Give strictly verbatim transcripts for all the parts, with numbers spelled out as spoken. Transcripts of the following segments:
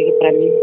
ligue para mim.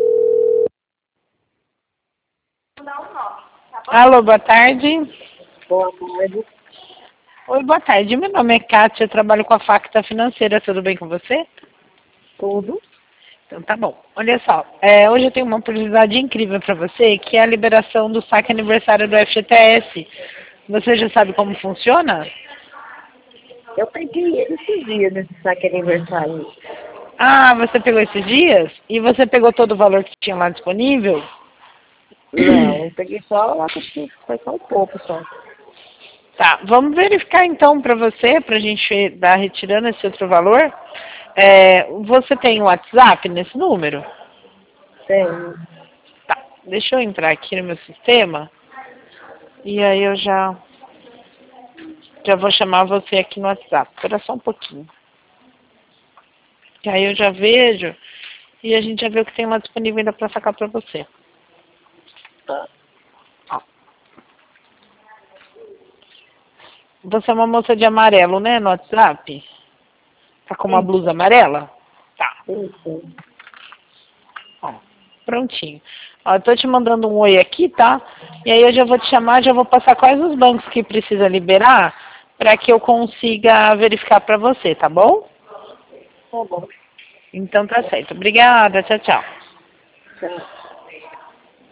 Alô, boa tarde. Boa tarde. Oi, boa tarde. Meu nome é Kátia, eu trabalho com a Facta Financeira. Tudo bem com você? Tudo? Então tá bom. Olha só, é, hoje eu tenho uma oportunidade incrível para você, que é a liberação do saque aniversário do F G T S. Você já sabe como funciona? Eu peguei esses dias nesse saque aniversário. Ah, você pegou esses dias? E você pegou todo o valor que tinha lá disponível? Não, eu peguei só lá que tinha- foi só um pouco só. Tá, vamos verificar então para você, para a gente dar retirando esse outro valor. É, você tem o WhatsApp nesse número? Tem. Tá, deixa eu entrar aqui no meu sistema e aí eu já, já vou chamar você aqui no WhatsApp. Espera só um pouquinho. Que aí eu já vejo e a gente já vê o que tem lá disponível ainda para sacar para você. Tá. Ó. Você é uma moça de amarelo, né, no WhatsApp? Tá com uma Sim. blusa amarela? Tá. Sim, sim. Ó, prontinho. Ó, eu tô te mandando um oi aqui, tá? E aí eu já vou te chamar, já vou passar quais os bancos que precisa liberar para que eu consiga verificar para você, tá bom? Tá bom. Então tá certo. Obrigada, tchau, tchau. Tchau.